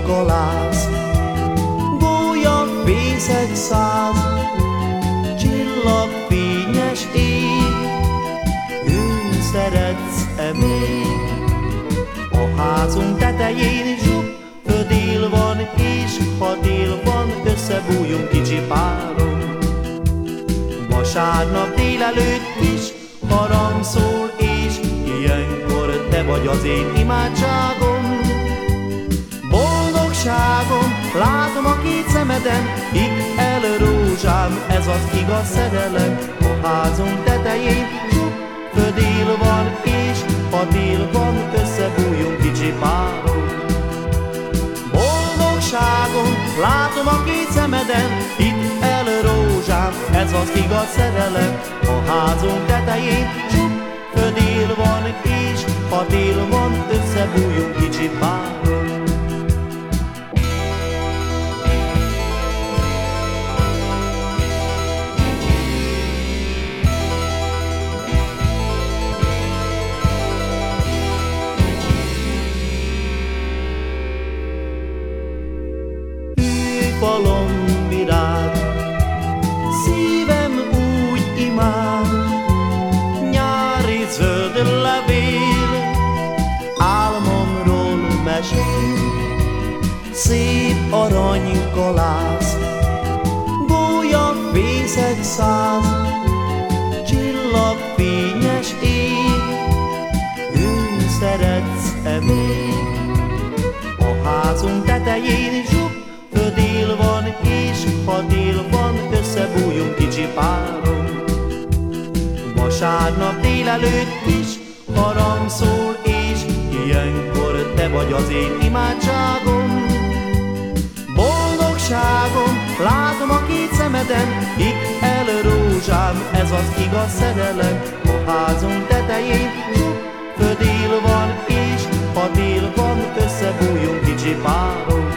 kalász, gólya fészek száz, csillagfényes ég, őn szeretsz-e még? A házunk tetején zsub, födél van, és ha dél van, összebújunk kicsi páron. Vasárnap délelőtt is harang szól, és ilyenkor te vagy az én imádságom. Boldogságom, látom a két szemeden, itt el rózsám, ez az igaz szerelem. A házunk tetején zsub, födél van, és ha dél van, összebújunk kicsi páron. Boldogságom, látom a két szemeden, itt el rózsám, ez az igaz szerelem. A házunk tetején zsub, födél van, és ha dél van, összebújunk kicsi páron. Falomvirág, szívem úgy imád, nyári zöld levél, álmomról mesél. Szép aranykalász, gólya fészek száz, csillagfényes ég, őn szeretsz-e még? A házunk tetején zsub, födél van, és ha dél van, összebújunk kicsi páron. Vasárnap délelőtt is harang szól, és ilyenkor te vagy az én imádságom. Boldogságom, látom a két szemeden, itt el rózsám, ez az igaz szerelem. A házunk tetején zsub, födél van, és ha dél van, összebújunk kicsi páron.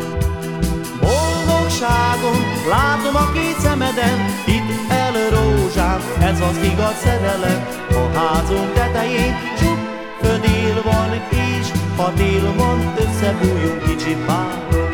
Látom a két szemeden, itt el rózsám, ez az igaz szerelem. A házunk tetején zsub, födél van, és ha dél van, összebújunk kicsi páron.